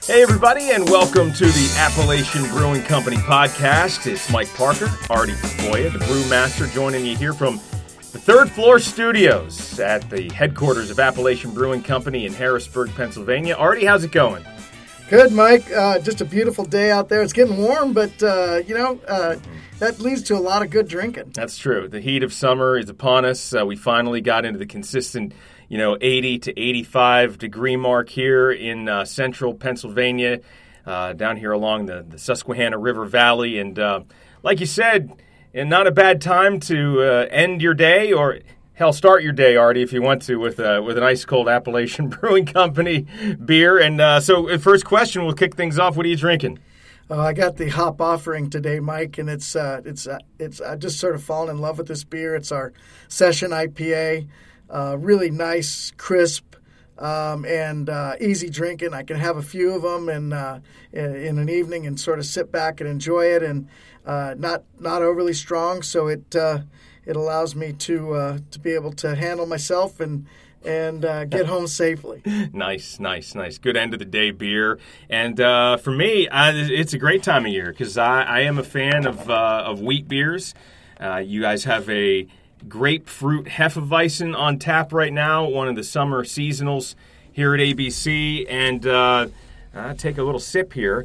Hey, everybody, and welcome to the Appalachian Brewing Company podcast. It's Mike Parker, Artie Tafoya, the brewmaster, joining you here from the third floor studios at the headquarters of Appalachian Brewing Company in Harrisburg, Pennsylvania. Artie, how's it going? Good, Mike. Just a beautiful day out there. It's getting warm, but, that leads to a lot of good drinking. That's true. The heat of summer is upon us. We finally got into the consistent 80 to 85 degree mark here in central Pennsylvania, down here along the Susquehanna River Valley. And like you said, not a bad time to end your day, or hell, start your day, Artie, if you want to, with an ice-cold Appalachian Brewing Company beer. And so first question, we'll kick things off. What are you drinking? I got the hop offering today, Mike, and it's I just sort of fallen in love with this beer. It's our Session IPA. Really nice, crisp, and easy drinking. I can have a few of them in an evening and sort of sit back and enjoy it, and not overly strong, so it allows me to be able to handle myself and get home safely. Nice. Good end of the day beer. And for me, it's a great time of year because I am a fan of wheat beers. You guys have a grapefruit Hefeweizen on tap right now, one of the summer seasonals here at ABC. And I'll take a little sip here.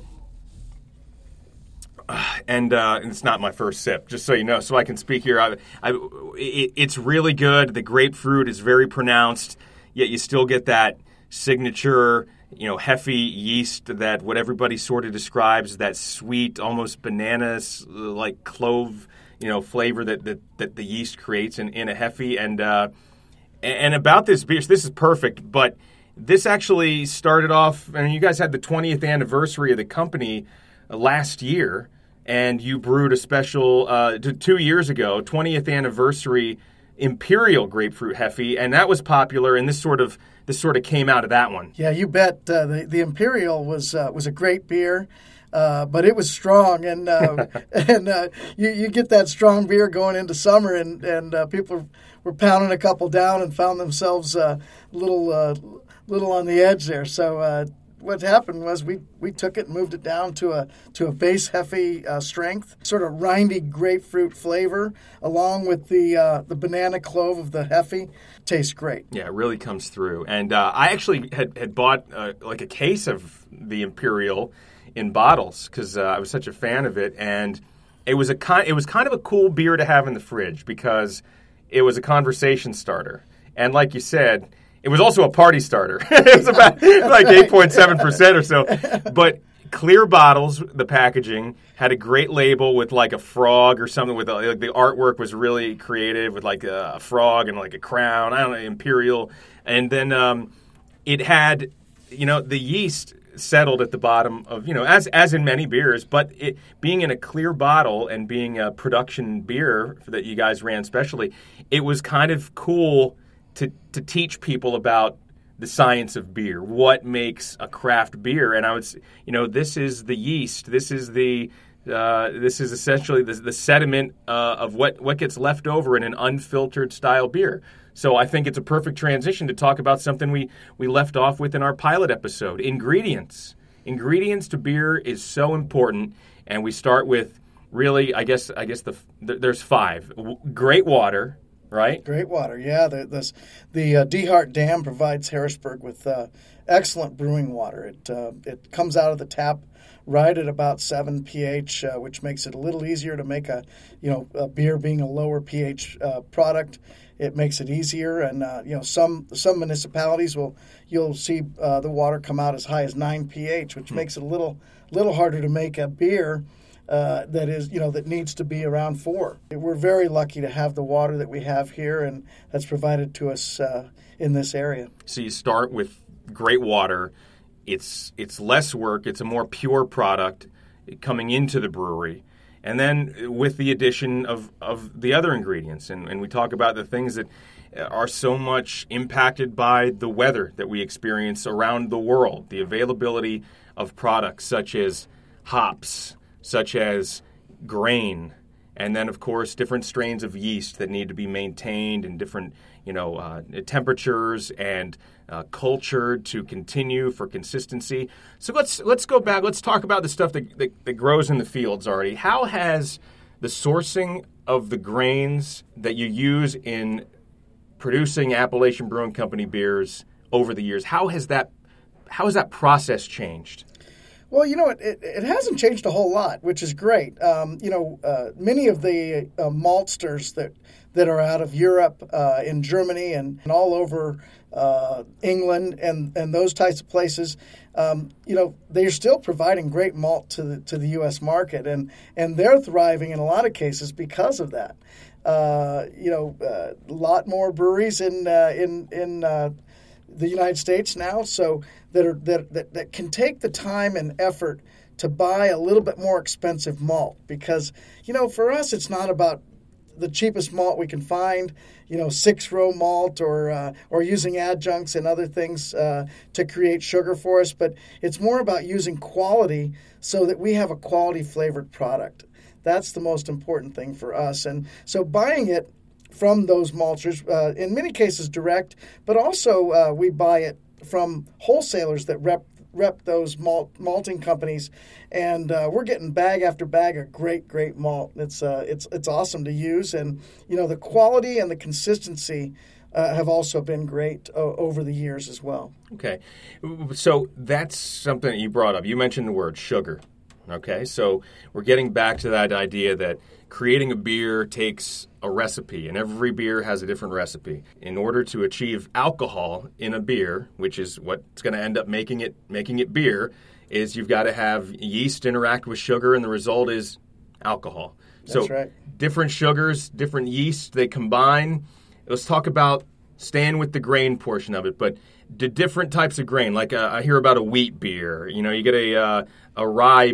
And it's not my first sip, just so you know, so I can speak here. It's really good. The grapefruit is very pronounced, yet you still get that signature, Hefe yeast, that what everybody sort of describes, that sweet, almost bananas, like clove, flavor that the yeast creates in a Hefe. And about this beer, this is perfect, but this actually started off, you guys had the 20th anniversary of the company last year, and you brewed a special 2 years ago, 20th anniversary Imperial Grapefruit Hefe, and that was popular, and this sort of came out of that one. Yeah, you bet. The Imperial was a great beer. But it was strong, and you get that strong beer going into summer, and people were pounding a couple down and found themselves a little on the edge there. So what happened was we took it and moved it down to a base Hefe strength, sort of rindy grapefruit flavor, along with the banana clove of the Hefe. Tastes great. Yeah, it really comes through. And I actually had bought like a case of the Imperial in bottles because I was such a fan of it, and it was kind of a cool beer to have in the fridge because it was a conversation starter, and like you said, it was also a party starter. It was about like 8.7% or so, but clear bottles. The packaging had a great label with like a frog or something. With like the artwork was really creative with like a frog and like a crown. I don't know, Imperial, and then it had the yeast settled at the bottom of, as in many beers, but it being in a clear bottle and being a production beer that you guys ran specially, it was kind of cool to teach people about the science of beer, what makes a craft beer. And I would, this is the yeast, this is essentially the sediment of what gets left over in an unfiltered style beer. So I think it's a perfect transition to talk about something we left off with in our pilot episode, ingredients. Ingredients to beer is so important, and we start with really, I guess there's 5. Great water, right? Great water, yeah. The DeHart Dam provides Harrisburg with excellent brewing water. It comes out of the tap right at about 7 pH, which makes it a little easier to make a beer being a lower pH product. It makes it easier, and some municipalities you'll see the water come out as high as 9 pH, which makes it a little harder to make a beer that needs to be around 4. We're very lucky to have the water that we have here, and that's provided to us in this area. So you start with great water. It's less work. It's a more pure product coming into the brewery. And then with the addition of the other ingredients, and we talk about the things that are so much impacted by the weather that we experience around the world, the availability of products such as hops, such as grain, And then, of course, different strains of yeast that need to be maintained in different, temperatures and cultured to continue for consistency. So let's go back. Let's talk about the stuff that grows in the fields already. How has the sourcing of the grains that you use in producing Appalachian Brewing Company beers over the years, how has that process changed? Well, it hasn't changed a whole lot, which is great. Many of the maltsters that are out of Europe, in Germany, and all over England and those types of places, they're still providing great malt to the U.S. market, and they're thriving in a lot of cases because of that. A lot more breweries in the United States now, so that can take the time and effort to buy a little bit more expensive malt, because for us it's not about the cheapest malt we can find, 6-row malt or using adjuncts and other things to create sugar for us, but it's more about using quality so that we have a quality flavored product. That's the most important thing for us, and so buying it from those maltsters, in many cases direct, but also we buy it from wholesalers that rep those malting companies, and we're getting bag after bag of great malt. It's awesome to use, and the quality and the consistency have also been great over the years as well. Okay, so that's something that you brought up. You mentioned the word sugar. Okay, so we're getting back to that idea that creating a beer takes a recipe, and every beer has a different recipe. In order to achieve alcohol in a beer, which is what's going to end up making it beer, is you've got to have yeast interact with sugar, and the result is alcohol. That's right. Different sugars, different yeast, they combine. Let's talk about staying with the grain portion of it, but the different types of grain, like I hear about a wheat beer. You get a rye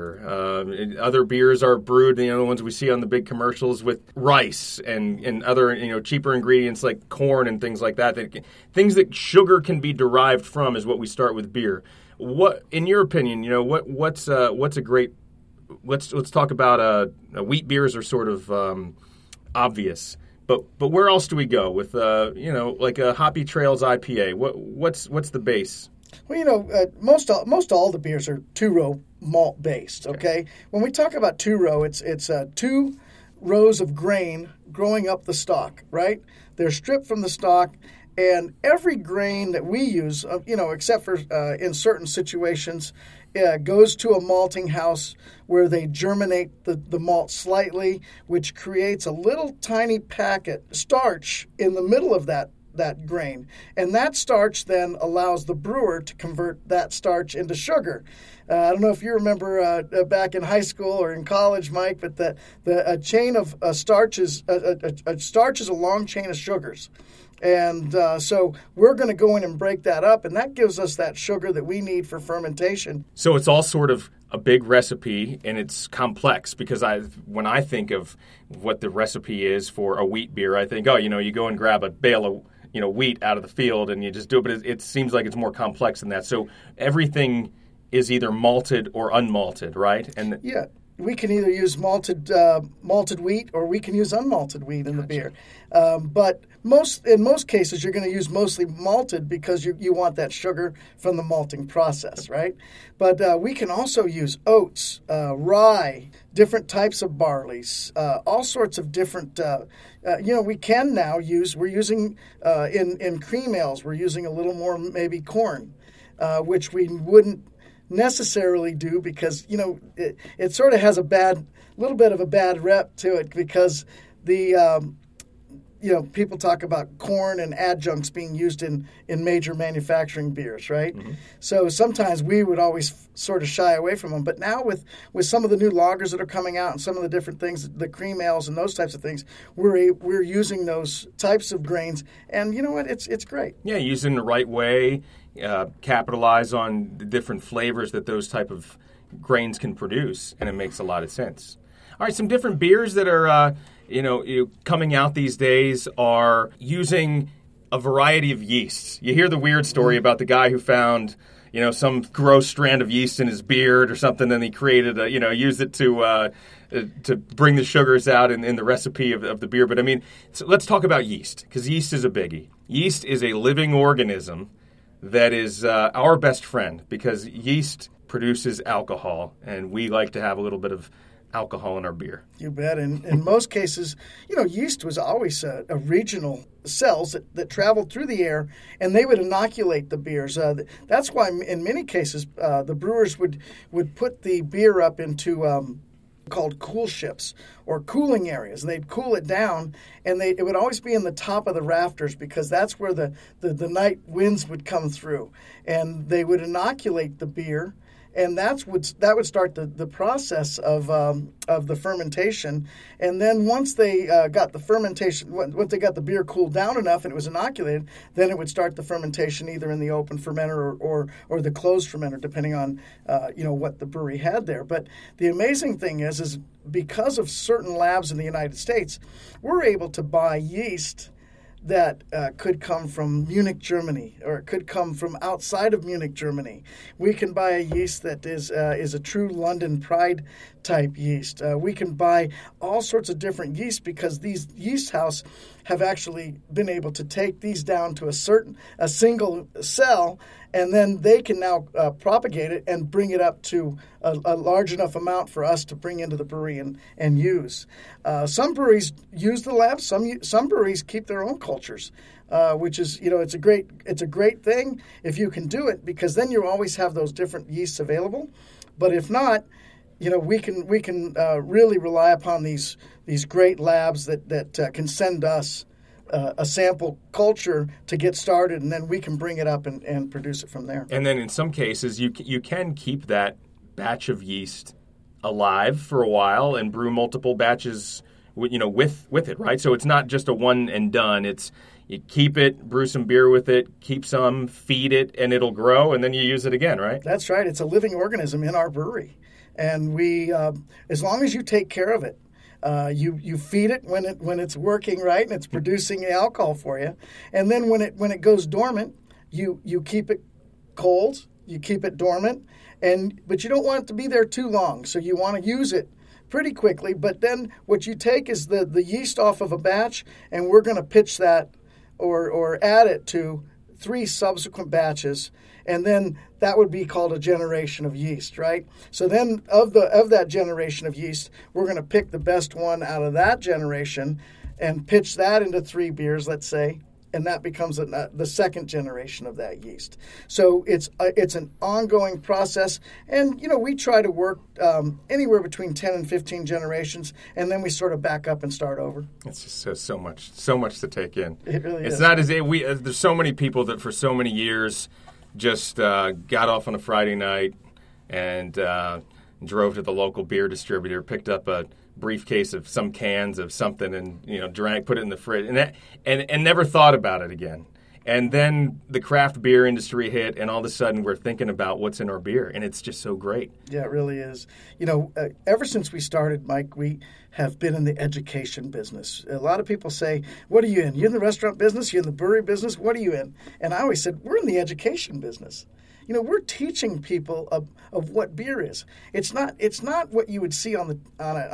beer. Other beers are brewed, the ones we see on the big commercials, with rice and other cheaper ingredients like corn and things like that. Things that sugar can be derived from is what we start with beer. What, in your opinion, what's a great? Let's talk about wheat beers are sort of obvious. But where else do we go with like a Hoppy Trails IPA? What's the base? Well, most all the beers are 2-row malt based. Okay, when we talk about 2-row, it's 2 rows of grain growing up the stalk. Right, they're stripped from the stalk, and every grain that we use, except for in certain situations, goes to a malting house where they germinate the malt slightly, which creates a little tiny packet starch in the middle of that grain. And that starch then allows the brewer to convert that starch into sugar. I don't know if you remember back in high school or in college, Mike, but a chain of starches, a starch is a long chain of sugars. And so we're going to go in and break that up, and that gives us that sugar that we need for fermentation. So it's all sort of a big recipe, and it's complex, because when I think of what the recipe is for a wheat beer, I think, you go and grab a bale of wheat out of the field and you just do it, but it seems like it's more complex than that. So everything is either malted or unmalted, right? And yeah. We can either use malted wheat, or we can use unmalted wheat in the beer. But in most cases, you're going to use mostly malted because you want that sugar from the malting process, right? But we can also use oats, rye, different types of barleys, all sorts of different. We can now we're using in cream ales, we're using a little more maybe corn, which we wouldn't necessarily do, because it sort of has little bit of a bad rep to it, because the people talk about corn and adjuncts being used in major manufacturing beers, right? Mm-hmm. So sometimes we would always sort of shy away from them, but now with some of the new lagers that are coming out and some of the different things, the cream ales and those types of things, we're using those types of grains, and you know what, it's great. Yeah, using the right way. Capitalize on the different flavors that those type of grains can produce, and it makes a lot of sense. All right, some different beers that are coming out these days are using a variety of yeasts. You hear the weird story about the guy who found some gross strand of yeast in his beard or something, and he created used it to bring the sugars out in the recipe of the beer. But I mean, so let's talk about yeast, because yeast is a biggie. Yeast is a living organism that is our best friend, because yeast produces alcohol, and we like to have a little bit of alcohol in our beer. You bet. In most cases, yeast was always a regional cells that traveled through the air, and they would inoculate the beers. That's why in many cases the brewers would put the beer up into called cool ships or cooling areas, and they'd cool it down, and it would always be in the top of the rafters, because that's where the night winds would come through, and they would inoculate the beer. And that would start the process of the fermentation. And then once they got the fermentation, once they got the beer cooled down enough and it was inoculated, then it would start the fermentation either in the open fermenter or the closed fermenter, depending on what the brewery had there. But the amazing thing is because of certain labs in the United States, we're able to buy yeast that could come from Munich, Germany, or it could come from outside of Munich, Germany. We can buy a yeast that is a true London Pride type yeast. We can buy all sorts of different yeast, because these yeast house have actually been able to take these down to a single cell, and then they can now propagate it and bring it up to a large enough amount for us to bring into the brewery and use. Some breweries use the lab. Some breweries keep their own cultures, which is it's a great thing if you can do it, because then you always have those different yeasts available. But if not, we can really rely upon these great labs that can send us a sample culture to get started, and then we can bring it up and produce it from there. And then in some cases, you can keep that batch of yeast alive for a while and brew multiple batches, with it, right? So it's not just a one and done. It's you keep it, brew some beer with it, keep some, feed it, and it'll grow, and then you use it again, right? That's right. It's a living organism in our brewery, and we, as long as you take care of it. You feed it when it's working right and it's producing alcohol for you, and then when it goes dormant, you keep it cold, you keep it dormant, but you don't want it to be there too long. So you want to use it pretty quickly. But then what you take is the yeast off of a batch, and we're going to pitch that or add it to 3 subsequent batches. And then that would be called a generation of yeast, right? So then of that generation of yeast, we're going to pick the best one out of that generation and pitch that into 3 beers, let's say, and that becomes the second generation of that yeast. So it's an ongoing process, and we try to work anywhere between 10 and 15 generations, and then we sort of back up and start over. It's just so much to take in. It really is. It's not as if there's so many people that for so many years just got off on a Friday night and drove to the local beer distributor, picked up a briefcase of some cans of something, and drank, put it in the fridge, and never thought about it again. And then the craft beer industry hit, and all of a sudden we're thinking about what's in our beer, and it's just so great. Yeah, it really is. Ever since we started, Mike, we have been in the education business. A lot of people say, what are you in? You in the restaurant business? You in the brewery business? What are you in? And I always said, we're in the education business. We're teaching people of what beer is. It's not what you would see on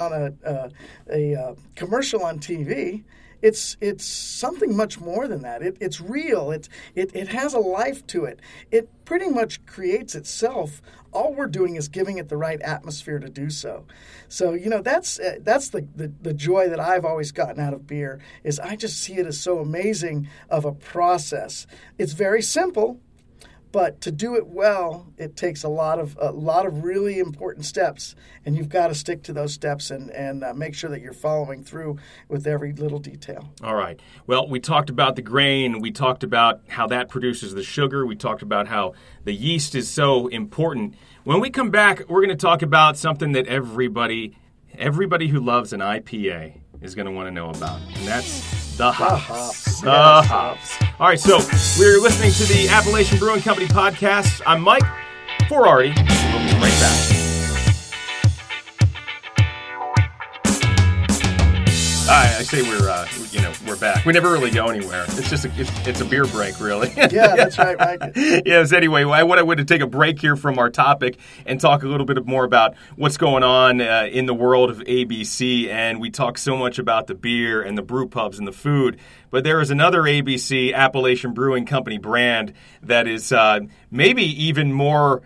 a commercial on TV. It's something much more than that. It's real. It has a life to it. It pretty much creates itself. All we're doing is giving it the right atmosphere to do so. So that's the joy that I've always gotten out of beer, is I just see it as so amazing of a process. It's very simple. But to do it well, it takes a lot of really important steps, and you've got to stick to those steps and make sure that you're following through with every little detail. All right. Well, we talked about the grain. We talked about how that produces the sugar. We talked about how the yeast is so important. When we come back, we're going to talk about something that everybody who loves an IPA is going to want to know about, and that's the hops. The hops. All right, so we're listening to the Appalachian Brewing Company podcast. I'm Mike for Artie. We'll be right back. I say we're back. We never really go anywhere. It's just it's a beer break, really. Yeah, that's right, Mike. Yes. Anyway, I wanted to take a break here from our topic and talk a little bit more about what's going on in the world of ABC. And we talk so much about the beer and the brew pubs and the food, but there is another ABC, Appalachian Brewing Company brand, that is maybe even more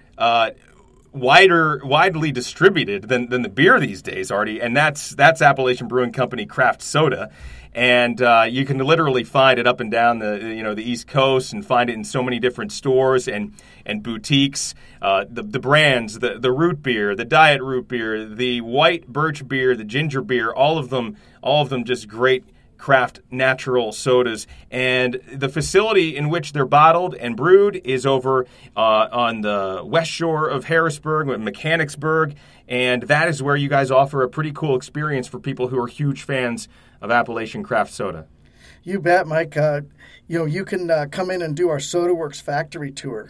widely distributed than the beer these days, Artie, and that's Appalachian Brewing Company craft soda. And you can literally find it up and down the East Coast, and find it in so many different stores and boutiques. The brands, the root beer, the diet root beer, the white birch beer, the ginger beer, all of them just great craft natural sodas. And the facility in which they're bottled and brewed is over on the west shore of Harrisburg, Mechanicsburg, and that is where you guys offer a pretty cool experience for people who are huge fans of Appalachian craft soda. You bet, Mike. You can come in and do our Soda Works factory tour.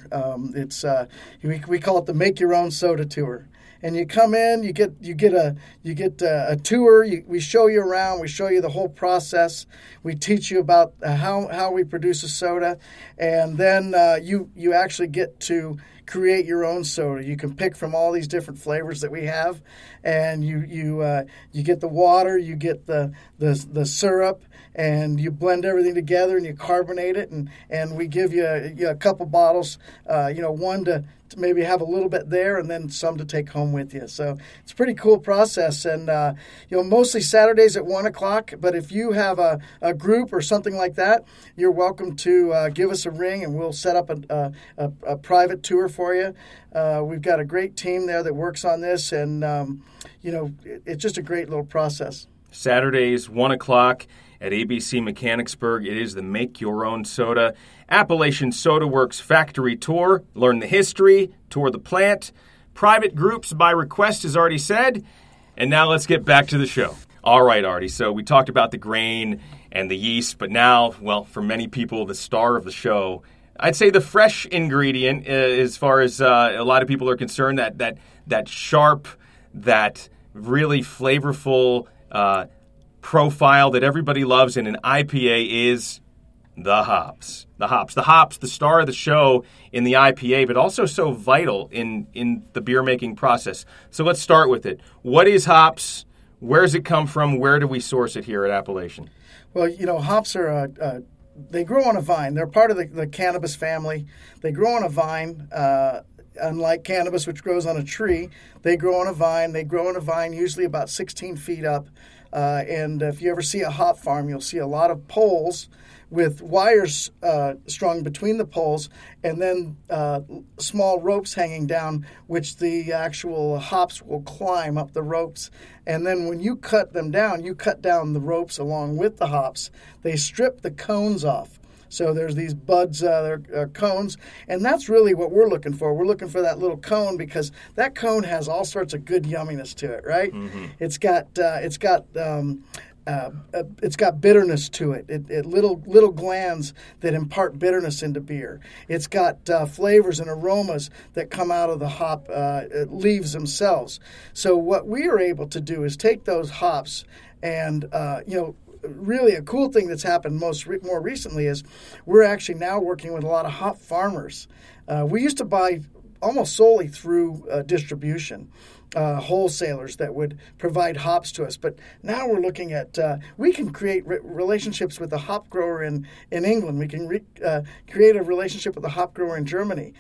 We call it the Make Your Own Soda Tour. And you come in, you get a tour. We show you around. We show you the whole process. We teach you about how we produce a soda, and then you actually get to create your own soda. You can pick from all these different flavors that we have, and you get the water, you get the syrup, and you blend everything together and you carbonate it, and we give you a couple bottles, one to maybe have a little bit there, and then some to take home with you. So it's a pretty cool process, and mostly Saturdays at 1:00. But if you have a group or something like that, you're welcome to give us a ring, and we'll set up a private tour for you. We've got a great team there that works on this, and it's just a great little process. Saturdays, 1:00 at ABC Mechanicsburg. It is the Make Your Own Soda Appalachian Soda Works factory tour. Learn the history, tour the plant, private groups by request, as Artie said. And now let's get back to the show. All right, Artie, so we talked about the grain and the yeast, but now, well, for many people, the star of the show, I'd say the fresh ingredient, as far as a lot of people are concerned, that sharp, that really flavorful profile that everybody loves in an IPA is the hops. The hops, the star of the show in the IPA, but also so vital in the beer-making process. So let's start with it. What is hops? Where does it come from? Where do we source it here at Appalachian? Well, hops are they grow on a vine. They're part of the cannabis family. They grow on a vine. Unlike cannabis, which grows on a tree, they grow on a vine. They grow on a vine usually about 16 feet up. And if you ever see a hop farm, you'll see a lot of poles with wires strung between the poles, and then small ropes hanging down, which the actual hops will climb up the ropes. And then when you cut them down, you cut down the ropes along with the hops. They strip the cones off. So there's these buds, they're cones, and that's really what we're looking for. We're looking for that little cone, because that cone has all sorts of good yumminess to it, right? Mm-hmm. It's got bitterness to it. Little glands that impart bitterness into beer. It's got flavors and aromas that come out of the hop leaves themselves. So what we are able to do is take those hops and really a cool thing that's happened more recently is we're actually now working with a lot of hop farmers. We used to buy almost solely through distribution, wholesalers that would provide hops to us. But now we're looking at we can create relationships with a hop grower in England. We can create a relationship with a hop grower in Germany,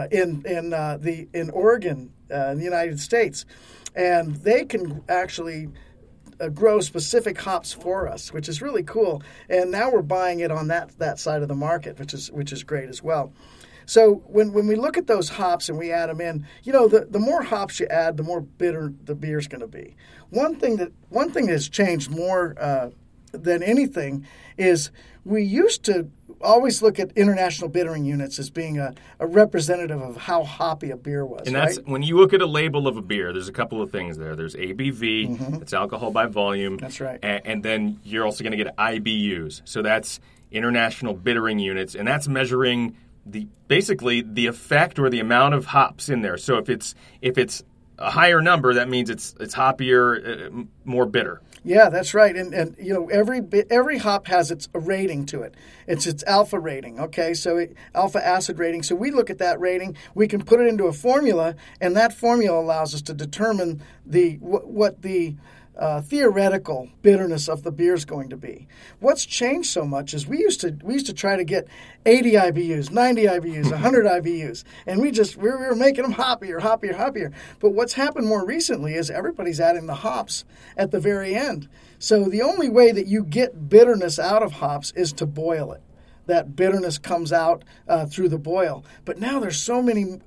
in Oregon, in the United States, and they can actually grow specific hops for us, which is really cool. And now we're buying it on that side of the market, which is great as well. So when we look at those hops and we add them in, the more hops you add, the more bitter the beer's going to be. One thing that's changed more than anything is we used to always look at international bittering units as being a representative of how hoppy a beer was. And that's, right? When you look at a label of a beer, there's a couple of things there. There's ABV, mm-hmm. That's alcohol by volume. That's right. And then you're also going to get IBUs. So that's international bittering units, and that's measuring basically the effect or the amount of hops in there. So if it's a higher number, that means it's hoppier, more bitter. Yeah, that's right. And you know, every hop has its a rating to it. It's its alpha rating. Okay, so alpha acid rating. So we look at that rating. We can put it into a formula, and that formula allows us to determine what the theoretical bitterness of the beer is going to be. What's changed so much is we used to try to get 80 IBUs, 90 IBUs, 100 IBUs, and we were making them hoppier. But what's happened more recently is everybody's adding the hops at the very end. So the only way that you get bitterness out of hops is to boil it. That bitterness comes out through the boil. But now there's so many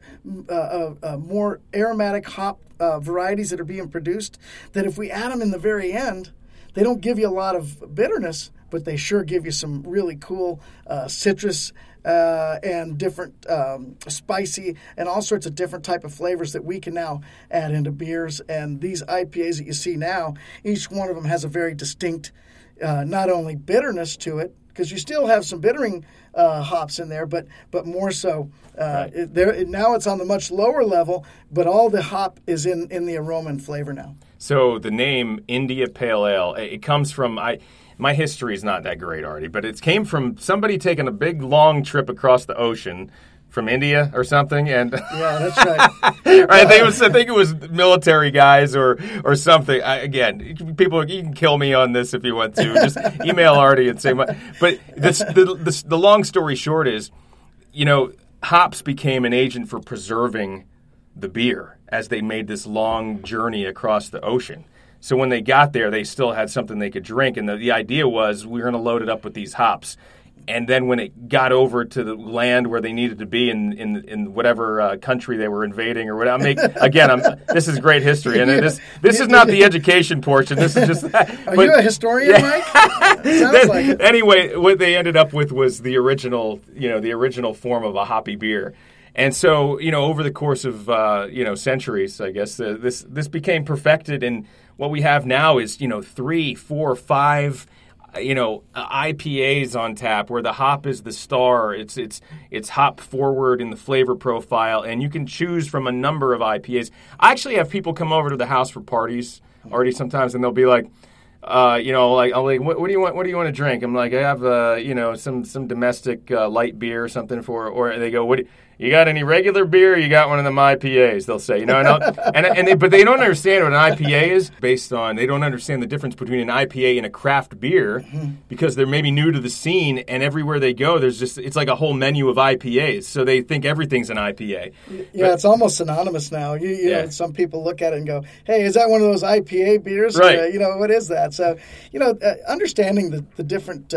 more aromatic hop varieties that are being produced that if we add them in the very end, they don't give you a lot of bitterness, but they sure give you some really cool citrus and different spicy and all sorts of different type of flavors that we can now add into beers. And these IPAs that you see now, each one of them has a very distinct not only bitterness to it, because you still have some bittering hops in there, but more so. Right. Now it's on the much lower level, but all the hop is in the aroma and flavor now. So the name India Pale Ale, it comes from my history is not that great, Artie, but it came from somebody taking a big long trip across the ocean from India or something, and yeah, that's right. Right, I think it was military guys or something. Again, people, you can kill me on this if you want to. Just email Artie and say. But the long story short is, you know, hops became an agent for preserving the beer as they made this long journey across the ocean. So when they got there, they still had something they could drink, and the idea was we were going to load it up with these hops. And then when it got over to the land where they needed to be in whatever country they were invading or whatever, this is great history, and this is not the education portion. This is just that. Are you a historian, Mike? Sounds like it. Anyway, what they ended up with was the original form of a hoppy beer. And so, you know, over the course of centuries, I guess this became perfected, and what we have now is 3, 4, 5. IPAs on tap where the hop is the star. It's hop forward in the flavor profile, and you can choose from a number of IPAs. I actually have people come over to the house for parties already sometimes, and they'll be like, what do you want? What do you want to drink? I'm like, I have some domestic light beer or something or they go, you got any regular beer? Or you got one of them IPAs? They'll say, but they don't understand what an IPA is based on. They don't understand the difference between an IPA and a craft beer because they're maybe new to the scene, and everywhere they go, it's like a whole menu of IPAs. So they think everything's an IPA. Yeah, it's almost synonymous now. You know, some people look at it and go, "Hey, is that one of those IPA beers?" Right. What is that? So, understanding the different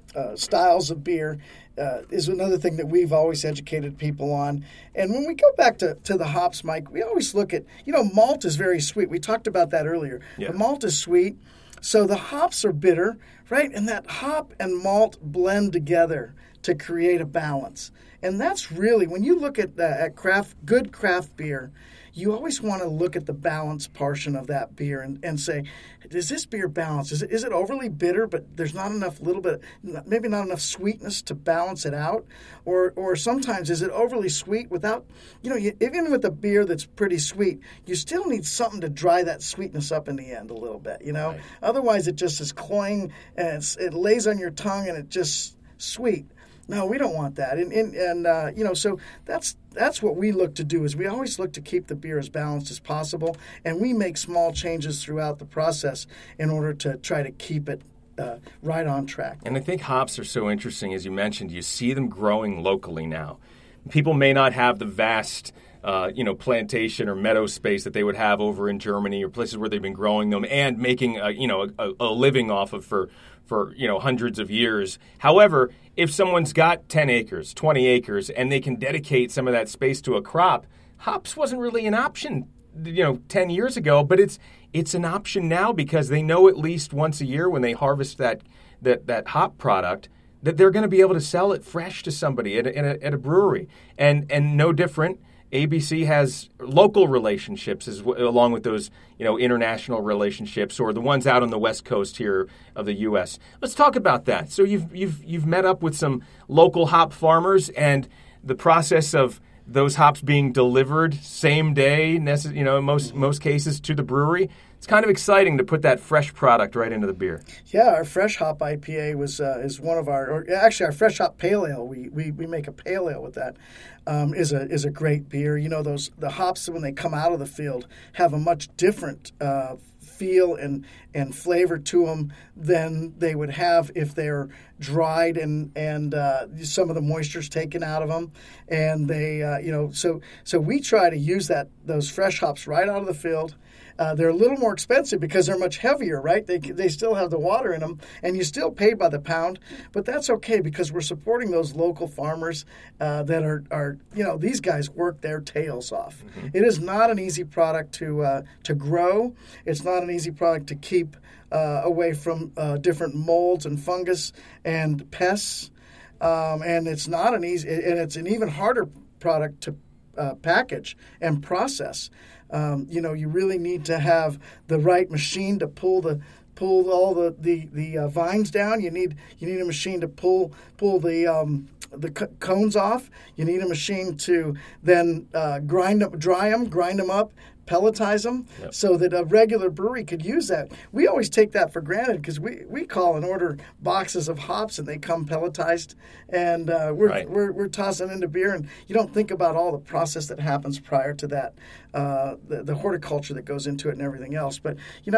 styles of beer is another thing that we've always educated people on. And when we go back to the hops, Mike, we always look at, malt is very sweet. We talked about that earlier. Yeah. The malt is sweet, so the hops are bitter, right? And that hop and malt blend together to create a balance. And that's really, when you look at good craft beer, you always want to look at the balance portion of that beer and say, is this beer balanced? Is it overly bitter, but there's not enough maybe not enough sweetness to balance it out? Or sometimes is it overly sweet without, even with a beer that's pretty sweet, you still need something to dry that sweetness up in the end a little bit, Right. Otherwise it just is cloying and it lays on your tongue and it just sweet. No, we don't want that, and so that's what we look to do. Is we always look to keep the beer as balanced as possible, and we make small changes throughout the process in order to try to keep it right on track. And I think hops are so interesting, as you mentioned. You see them growing locally now. People may not have the vast plantation or meadow space that they would have over in Germany or places where they've been growing them and making a living off of for hundreds of years. However, if someone's got 10 acres, 20 acres, and they can dedicate some of that space to a crop, hops wasn't really an option 10 years ago, but it's an option now because they know at least once a year when they harvest that hop product that they're going to be able to sell it fresh to somebody at a brewery. And no different, ABC has local relationships along with those international relationships or the ones out on the West Coast here of the U.S. Let's talk about that. So you've met up with some local hop farmers and the process of those hops being delivered same day, in most cases to the brewery. it's kind of exciting to put that fresh product right into the beer. Yeah, our fresh hop IPA is one of actually our fresh hop pale ale. We make a pale ale with that. Is a great beer. You know, the hops when they come out of the field have a much different feel and flavor to them than they would have if they're dried and some of the moisture's taken out of them, and they so we try to use those fresh hops right out of the field. They're a little more expensive because they're much heavier, right? They still have the water in them, and you still pay by the pound, but that's okay because we're supporting those local farmers that are these guys work their tails off. Mm-hmm. It is not an easy product to grow. It's not an easy product to keep away from different molds and fungus and pests, and it's not an easy, and it's an even harder product to package and process. You really need to have the right machine to pull all the vines down. You need a machine to pull the cones off. You need a machine to then dry them up, pelletize them, yep, so that a regular brewery could use that. We always take that for granted because we call and order boxes of hops and they come pelletized, and we're tossing into beer, and you don't think about all the process that happens prior to that, the horticulture that goes into it and everything else. But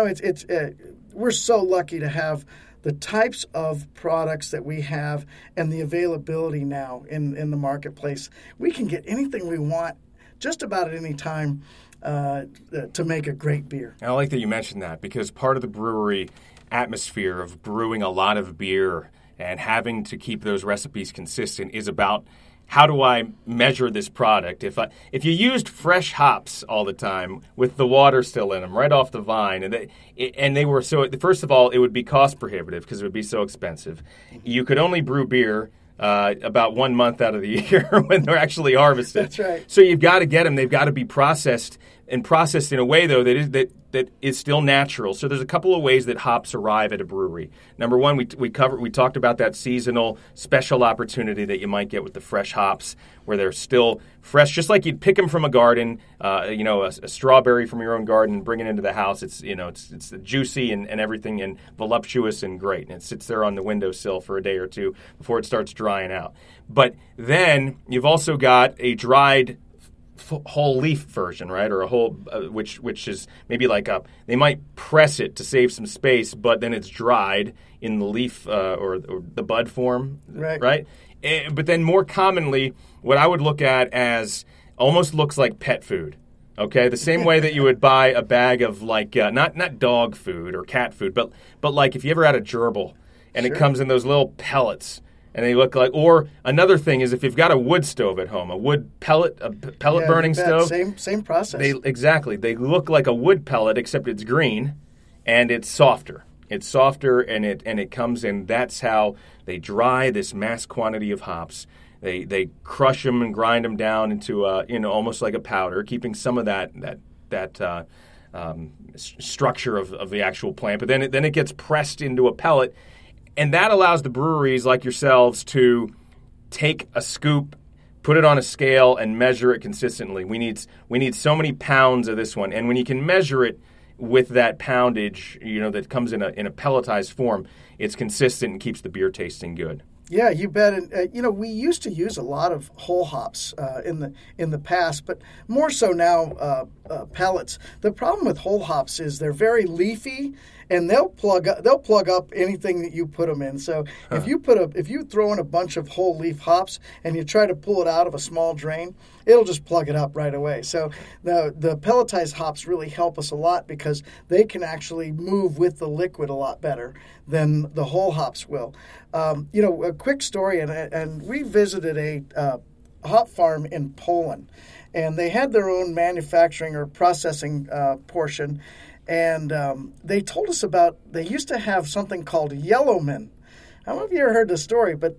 we're so lucky to have the types of products that we have and the availability now in the marketplace. We can get anything we want just about at any time to make a great beer. I like that you mentioned that because part of the brewery atmosphere of brewing a lot of beer and having to keep those recipes consistent is about how do I measure this product? If you used fresh hops all the time with the water still in them right off the vine, and they were so, first of all, it would be cost prohibitive because it would be so expensive. You could only brew beer about 1 month out of the year when they're actually harvested. That's right. So you've got to get them. They've got to be processed in a way, though, that is still natural. So there's a couple of ways that hops arrive at a brewery. Number one, we talked about that seasonal special opportunity that you might get with the fresh hops, where they're still fresh, just like you'd pick them from a garden. A strawberry from your own garden, bring it into the house. It's juicy and everything, and voluptuous and great, and it sits there on the windowsill for a day or two before it starts drying out. But then you've also got a dried whole leaf version, right? Or a whole, which is maybe like they might press it to save some space, but then it's dried in the leaf or the bud form, right? But then more commonly, what I would look at as almost looks like pet food. Okay, the same way that you would buy a bag of like not dog food or cat food, but like if you ever had a gerbil and Sure. It comes in those little pellets. And they look like, or another thing is if you've got a wood stove at home, a wood pellet, burning stove. Same process. Exactly. They look like a wood pellet, except it's green, and it's softer. It's softer, and it comes in. That's how they dry this mass quantity of hops. They crush them and grind them down into almost like a powder, keeping some of that structure of the actual plant. But then it gets pressed into a pellet. And that allows the breweries like yourselves to take a scoop, put it on a scale, and measure it consistently. We need so many pounds of this one. And when you can measure it with that poundage, that comes in a pelletized form, it's consistent and keeps the beer tasting good. Yeah, you bet. And we used to use a lot of whole hops in the past, but more so now pellets. The problem with whole hops is they're very leafy, and they'll plug up anything that you put them in. So if you throw in a bunch of whole leaf hops and you try to pull it out of a small drain, it'll just plug it up right away. So the pelletized hops really help us a lot because they can actually move with the liquid a lot better than the whole hops will. A quick story, and we visited a hop farm in Poland, and they had their own manufacturing or processing portion. And they told us they used to have something called Yellowman. I don't know if you ever heard the story, but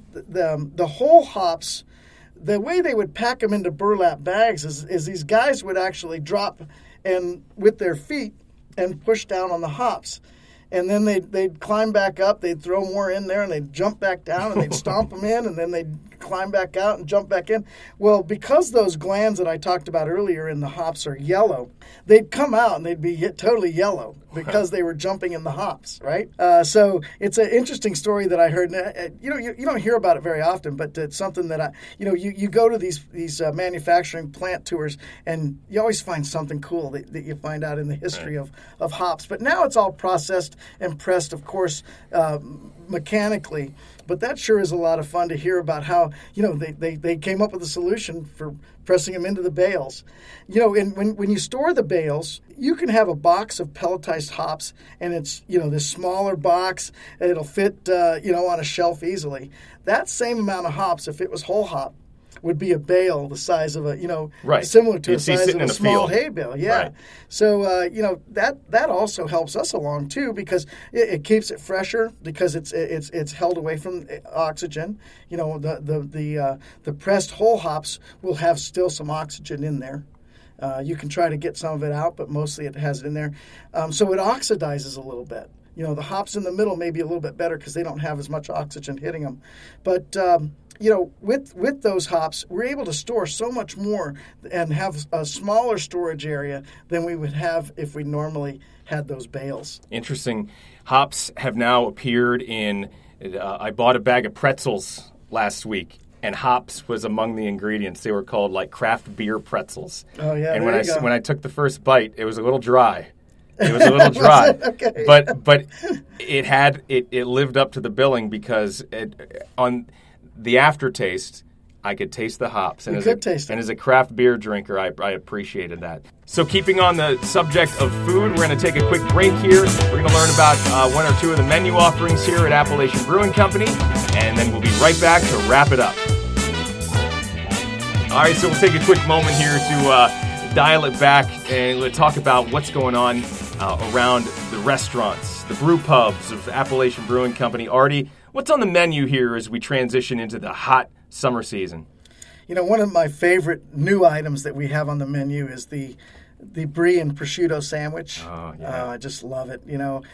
the whole hops, the way they would pack them into burlap bags is these guys would actually drop and with their feet and push down on the hops. And then they'd climb back up, they'd throw more in there, and they'd jump back down, and they'd stomp them in, and then they'd climb back out and jump back in. Well, because those glands that I talked about earlier in the hops are yellow, they'd come out and they'd be totally yellow because they were jumping in the hops, right? So it's an interesting story that I heard. You don't hear about it very often, but it's something that you go to these manufacturing plant tours and you always find something cool that you find out in the history of hops. But now it's all processed and pressed, of course, mechanically. But that sure is a lot of fun to hear about how, they came up with a solution for pressing them into the bales. And when you store the bales, you can have a box of pelletized hops, and it's, this smaller box, and it'll fit, on a shelf easily. That same amount of hops, if it was whole hop, would be a bale the size of similar to the size of a small hay bale. Yeah. Right. So, that also helps us along too, because it keeps it fresher because it's held away from oxygen. The pressed whole hops will have still some oxygen in there. You can try to get some of it out, but mostly it has it in there. So it oxidizes a little bit. The hops in the middle may be a little bit better because they don't have as much oxygen hitting them. But, with those hops, we're able to store so much more and have a smaller storage area than we would have if we normally had those bales. Interesting. Hops have now appeared in, I bought a bag of pretzels last week, and hops was among the ingredients. They were called like craft beer pretzels. Oh, yeah, and there when I took the first bite, it was a little dry. It was a little dry, okay. but it lived up to the billing because on the aftertaste, I could taste the hops. And as a craft beer drinker, I appreciated that. So keeping on the subject of food, we're going to take a quick break here. We're going to learn about one or two of the menu offerings here at Appalachian Brewing Company, and then we'll be right back to wrap it up. All right, so we'll take a quick moment here to dial it back and we'll talk about what's going on around the restaurants, the brew pubs of Appalachian Brewing Company. Artie, what's on the menu here as we transition into the hot summer season? One of my favorite new items that we have on the menu is the brie and prosciutto sandwich. Oh, yeah. I just love it.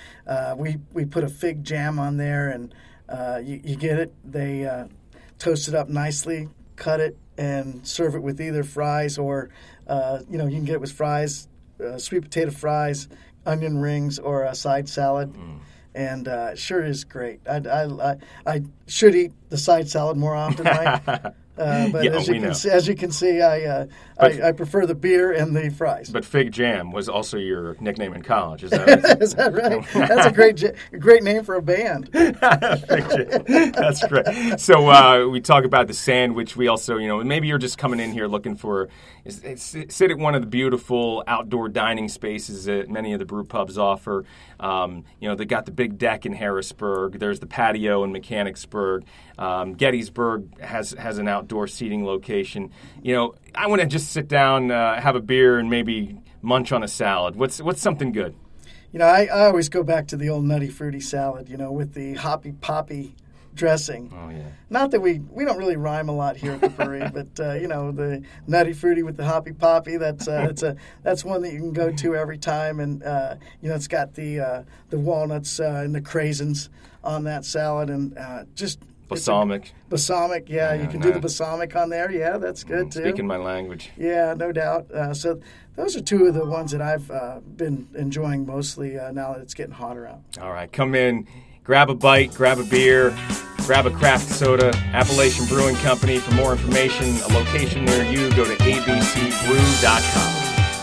We put a fig jam on there, and you get it. They toast it up nicely, cut it, and serve it with either fries or, you can get it with fries, sweet potato fries, onion rings, or a side salad. And it sure is great. I should eat the side salad more often, Mike. But yeah, as you can see, I prefer the beer and the fries. But Fig Jam was also your nickname in college, is that right? Is that right? That's a great name for a band. Fig Jam. That's great. So we talk about the sandwich. We also, maybe you're just coming in here looking for sit at one of the beautiful outdoor dining spaces that many of the brew pubs offer. They got the big deck in Harrisburg. There's the patio in Mechanicsburg. Gettysburg has an outdoor seating location. I want to just sit down, have a beer, and maybe munch on a salad. What's something good? I always go back to the old Nutty Fruity salad, with the hoppy poppy dressing. Oh, yeah. Not that we don't really rhyme a lot here at the brewery, but the Nutty Fruity with the hoppy poppy, that's one that you can go to every time, and it's got the walnuts and the craisins on that salad, and just balsamic. Balsamic, yeah, you can do the balsamic on there. Yeah, that's good too. Speaking my language. Yeah, no doubt. So those are two of the ones that I've been enjoying mostly now that it's getting hotter out. All right, come in, grab a bite, grab a beer, grab a craft soda. Appalachian Brewing Company. For more information, a location near you, go to abcbrew.com.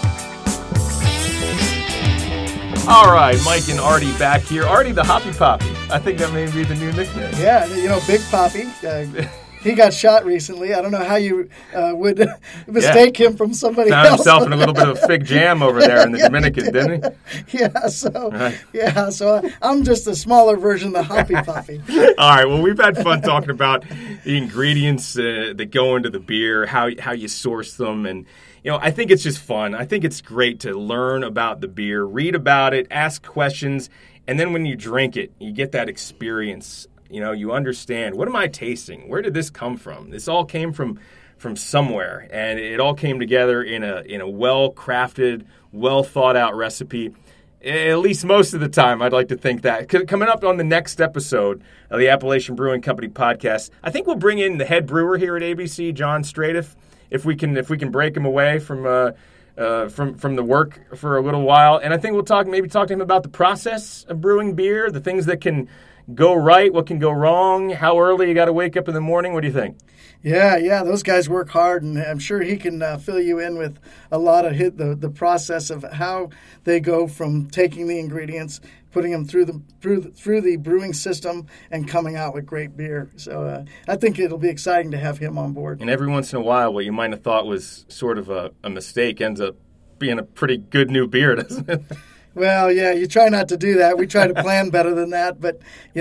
All right, Mike and Artie back here. Artie the Hoppy Poppy. I think that may be the new nickname. Yeah, Big Poppy. He got shot recently. I don't know how you would mistake him from somebody else. Found himself in a little bit of Fig Jam over there in the Dominican, didn't he? Yeah, so I'm just a smaller version of the Hoppy Poppy. All right, well, we've had fun talking about the ingredients that go into the beer, how you source them, and I think it's just fun. I think it's great to learn about the beer, read about it, ask questions, and then when you drink it, you get that experience. You understand, what am I tasting? Where did this come from? This all came from somewhere, and it all came together in a well-crafted, well-thought-out recipe. At least most of the time, I'd like to think that. Coming up on the next episode of the Appalachian Brewing Company podcast, I think we'll bring in the head brewer here at ABC, John Stratiff, if we can break him away from the work for a little while. And I think we'll talk to him about the process of brewing beer, the things that can go right, what can go wrong, how early you got to wake up in the morning. What do you think? Yeah, those guys work hard, and I'm sure he can fill you in with a lot of the process of how they go from taking the ingredients, putting them through the brewing system, and coming out with great beer. So I think it'll be exciting to have him on board. And every once in a while, what you might have thought was sort of a mistake ends up being a pretty good new beer, doesn't it? Well, yeah, you try not to do that. We try to plan better than that, but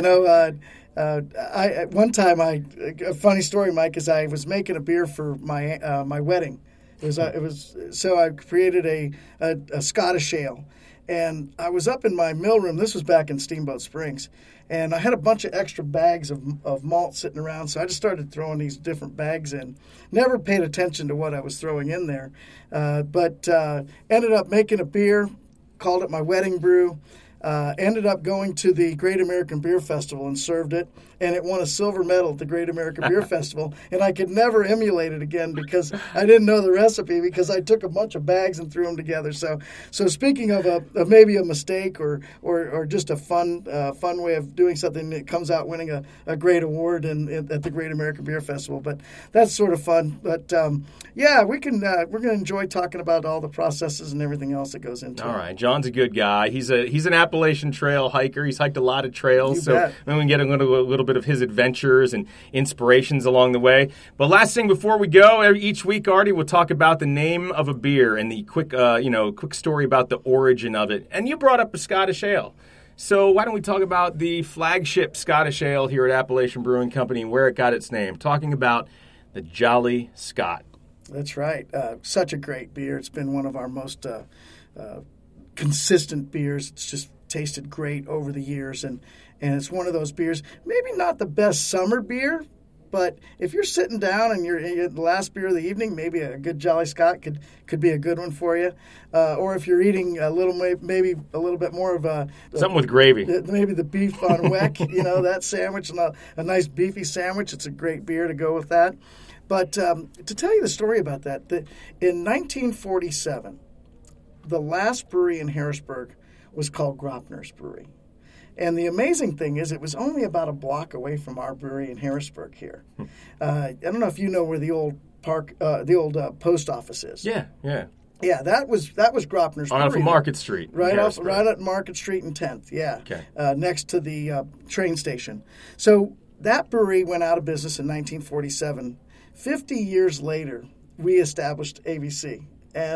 a funny story, Mike, is I was making a beer for my wedding. So I created a Scottish ale, and I was up in my mill room. This was back in Steamboat Springs, and I had a bunch of extra bags of malt sitting around. So I just started throwing these different bags in. Never paid attention to what I was throwing in there, but ended up making a beer. Called it my wedding brew. Ended up going to the Great American Beer Festival and served it, and it won a silver medal at the Great American Beer Festival. And I could never emulate it again because I didn't know the recipe, because I took a bunch of bags and threw them together. So speaking of maybe a mistake or just a fun way of doing something, that comes out winning a great award at the Great American Beer Festival. But that's sort of fun. But we're going to enjoy talking about all the processes and everything else that goes into it. All right, John's a good guy. He's an Appalachian Trail hiker. He's hiked a lot of trails, so we can get a little bit of his adventures and inspirations along the way. But last thing before we go, each week, Artie, we'll talk about the name of a beer and the quick story about the origin of it. And you brought up a Scottish ale. So why don't we talk about the flagship Scottish ale here at Appalachian Brewing Company and where it got its name, talking about the Jolly Scot. That's right. Such a great beer. It's been one of our most consistent beers. It's just tasted great over the years, and it's one of those beers, maybe not the best summer beer, but if you're sitting down and you're the last beer of the evening, maybe a good Jolly Scot could be a good one for you. Or if you're eating maybe a little bit more of something with gravy, maybe the beef on weck, that sandwich, and a nice beefy sandwich. It's a great beer to go with that. But to tell you the story about that, in 1947, the last brewery in Harrisburg was called Gropner's Brewery. And the amazing thing is, it was only about a block away from our brewery in Harrisburg here. I don't know if you know where the old post office is. Yeah. Yeah, that was Gropner's Brewery. Off of Market Street. Right at Market Street and 10th, yeah. Okay. Next to the train station. So that brewery went out of business in 1947. 50 years later, we established ABC.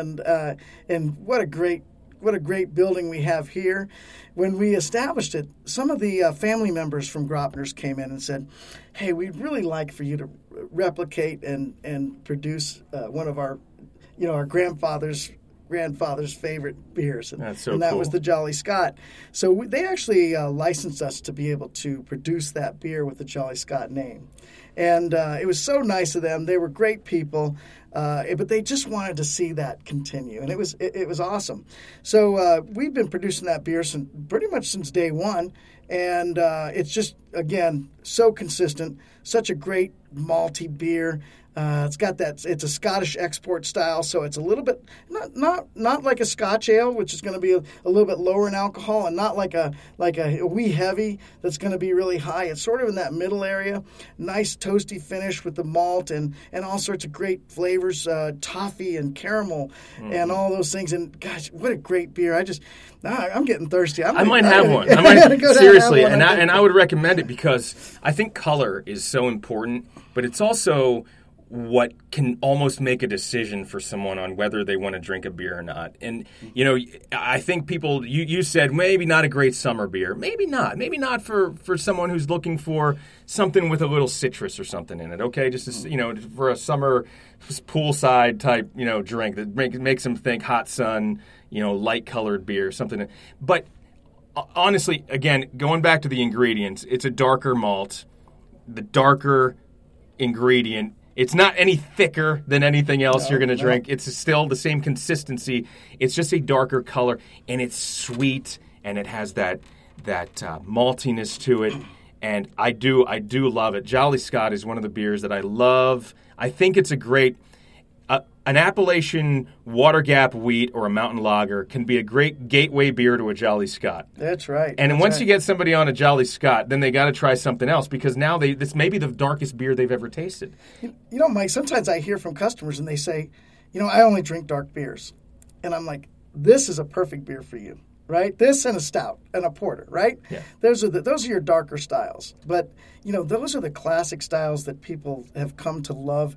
And what a great building we have here. When we established it, some of the family members from Gropner's came in and said, "Hey, we'd really like for you to replicate and produce one of our grandfather's favorite beers." And, That's so and that cool. was the Jolly Scot. So they actually licensed us to be able to produce that beer with the Jolly Scot name. And it was so nice of them. They were great people, but they just wanted to see that continue, and it was awesome. So we've been producing that beer pretty much since day one, and it's just, again, so consistent. Such a great malty beer. It's a Scottish export style, so it's a little bit not like a Scotch ale, which is going to be a little bit lower in alcohol, and not like a wee heavy that's going to be really high. It's sort of in that middle area. Nice toasty finish with the malt and all sorts of great flavors, toffee and caramel and all those things. And gosh, what a great beer! I'm getting thirsty. I might have one. Seriously, and I would recommend it because I think color is so important, but it's also what can almost make a decision for someone on whether they want to drink a beer or not. And, I think people, you said maybe not a great summer beer. Maybe not for someone who's looking for something with a little citrus or something in it, okay? Just, for a summer poolside type, drink that makes them think hot sun, light-colored beer, something. But honestly, again, going back to the ingredients, it's a darker malt. The darker ingredient It's not any thicker than anything else you're going to no. drink. It's still the same consistency. It's just a darker color, and it's sweet, and it has that maltiness to it. And I do love it. Jolly Scott is one of the beers that I love. I think it's a great an Appalachian Water Gap wheat or a mountain lager can be a great gateway beer to a Jolly Scott. That's right. And That's once right. you get somebody on a Jolly Scott, then they got to try something else because now this may be the darkest beer they've ever tasted. You know, Mike, sometimes I hear from customers and they say, I only drink dark beers. And I'm like, this is a perfect beer for you, right? This and a stout and a porter, right? Yeah. Those are your darker styles. But, those are the classic styles that people have come to love.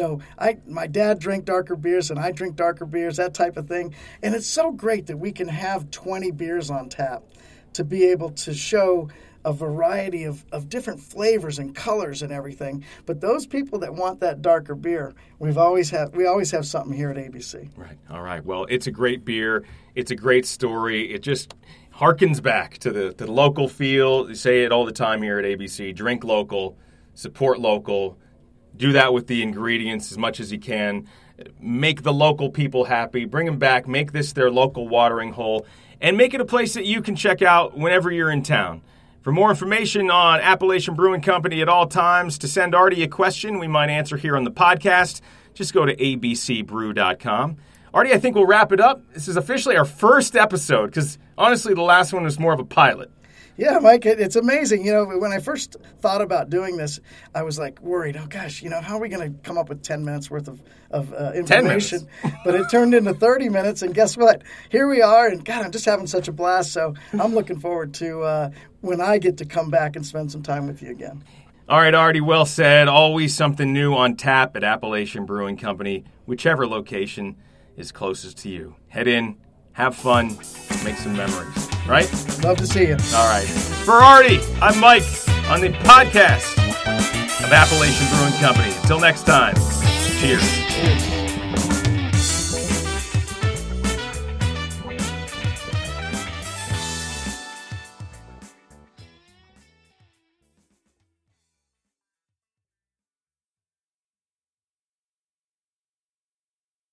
My dad drank darker beers and I drink darker beers, that type of thing. And it's so great that we can have 20 beers on tap to be able to show a variety of different flavors and colors and everything. But those people that want that darker beer, we always have something here at ABC. Right. All right. Well, it's a great beer. It's a great story. It just harkens back to the local feel. We say it all the time here at ABC. Drink local, support local. Do that with the ingredients as much as you can. Make the local people happy. Bring them back. Make this their local watering hole. And make it a place that you can check out whenever you're in town. For more information on Appalachian Brewing Company at all times, to send Artie a question we might answer here on the podcast, just go to abcbrew.com. Artie, I think we'll wrap it up. This is officially our first episode because, honestly, the last one was more of a pilot. Yeah, Mike, it's amazing. When I first thought about doing this, I was like worried, oh gosh, how are we going to come up with 10 minutes worth of information? But it turned into 30 minutes, and guess what? Here we are, and God, I'm just having such a blast. So I'm looking forward to when I get to come back and spend some time with you again. All right, Artie, well said. Always something new on tap at Appalachian Brewing Company, whichever location is closest to you. Head in, have fun, make some memories, right? Love to see you. All right. For Artie, I'm Mike on the podcast of Appalachian Brewing Company. Until next time, cheers. Cheers.